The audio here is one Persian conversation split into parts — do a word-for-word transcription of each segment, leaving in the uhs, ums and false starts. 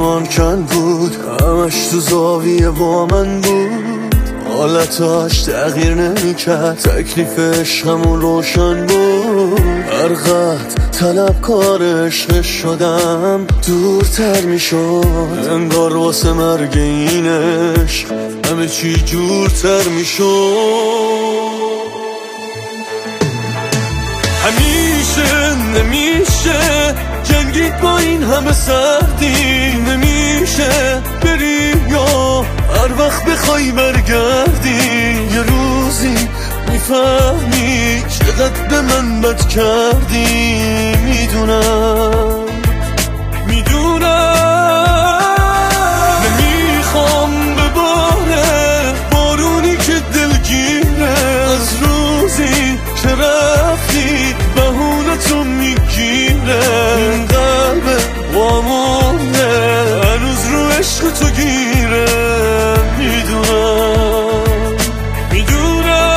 آسمان کن بود، همش تو زاویه با من بود، حالتاش تغییر نمیکرد، تکلیفش همون روشن بود. هر قد طلبکار عشق شدم دورتر میشد، انگار واسه مرگ این عشق همه چی جورتر میشد. همیشه نمیشه جنگید با این همه سردی، نمیشه بری یا هر وقت بخوای برگردی. یه روزی میفهمی چقدر به من بد کردی. میدونم میدونم نمیخوام بباره بارونی که دلگیره، از روزی که رفتی بهونتو میگیره. این قلب وامونه هنوز رو عشق تو گیره. میدونم میدونم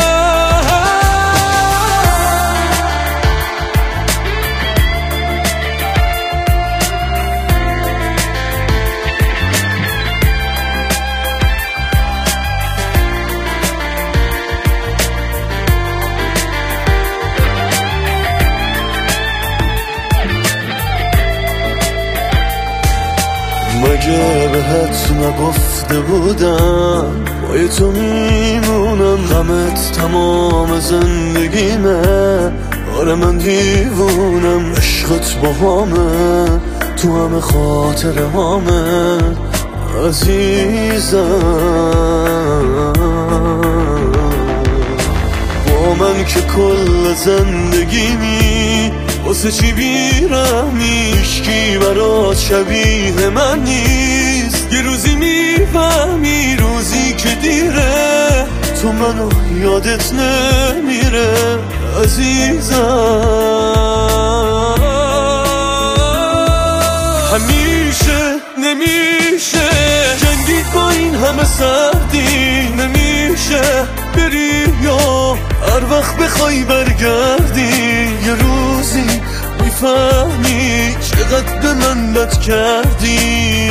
مگه بهت نگفته بودم با تو میمونم، غمت تمام زندگیمه. آره من دیوونم، عشقت با همه تو همه خاطره همه عزیزم. با من که کل زندگیمی واسه چی بیرحمی، هیچکی برات شبیه من نیست. یه روزی میفهمی روزی که دیره، تو منو یادت نمیره عزیزم. همیشه نمیشه جنگید با این همه سردی، نمیشه بری یا هر وقت بخوای برگردی. یه روزی میفهمی چقدر به من بد کردی.